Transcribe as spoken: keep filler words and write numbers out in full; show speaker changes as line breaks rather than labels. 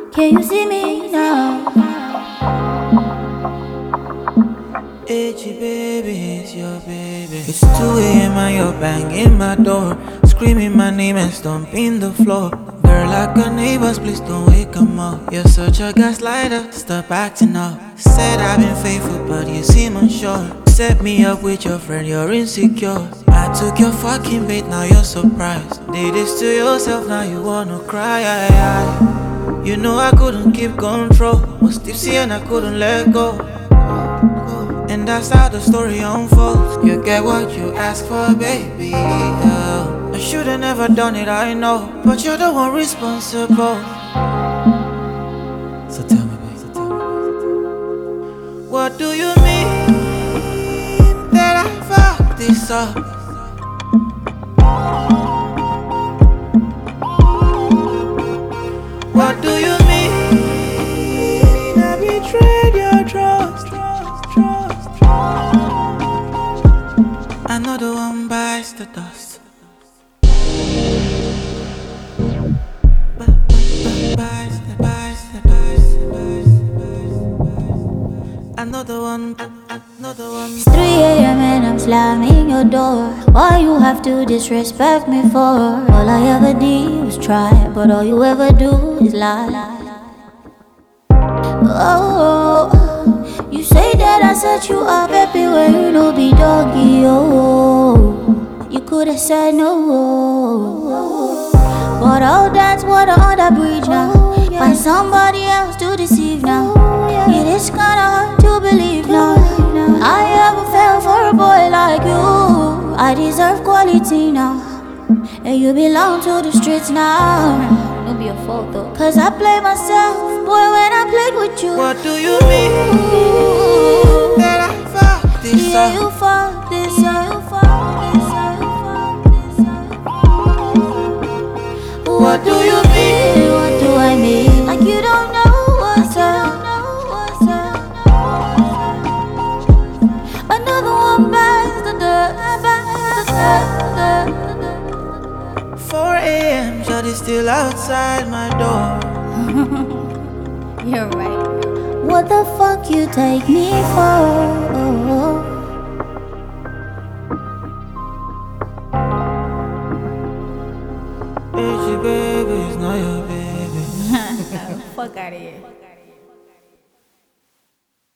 Can you see me now?
Itchy baby, it's your baby. It's two a.m. and you're banging my door, screaming my name and stomping the floor. Girl, like our neighbors, please don't wake 'em up. You're such a gaslighter, stop acting up. Said I've been faithful, but you seem unsure. Set me up with your friend, you're insecure. I took your fucking bait, now you're surprised. Did this to yourself, now you wanna cry. You know I couldn't keep control, was tipsy and I couldn't let go. And that's how the story unfolds. You get what you ask for, baby. Yeah. I should've never done it, I know, but you're the one responsible. So tell me, baby, so tell me, baby. What do you mean that I fucked this up? What do you mean I betrayed your trust? Another one bites the dust. Another one, another one.
It's three a.m. and I'm slamming your door. Why you have to disrespect me for? All I ever did was try, but all you ever do is lie. Oh, you say that I set you up, baby, when you know be doggy. Oh, you could've said no. But all that's water on that bridge now. Find somebody else to deceive now. It is kinda hard to believe now. I ever fell for a boy like you. I deserve quality now, and you belong to the streets now. Don't be a fault though, cause I play myself, boy, when I played with you.
What do you mean that I fucked this
Yeah,
up?
you fucked this up, you fucked this up, you fucked this up.
What do you mean?
What do I mean? Like you don't know what's up. Another one bites the dust, bites the dust.
four a.m. Shawty still outside my door.
You're right. What the fuck you take me for?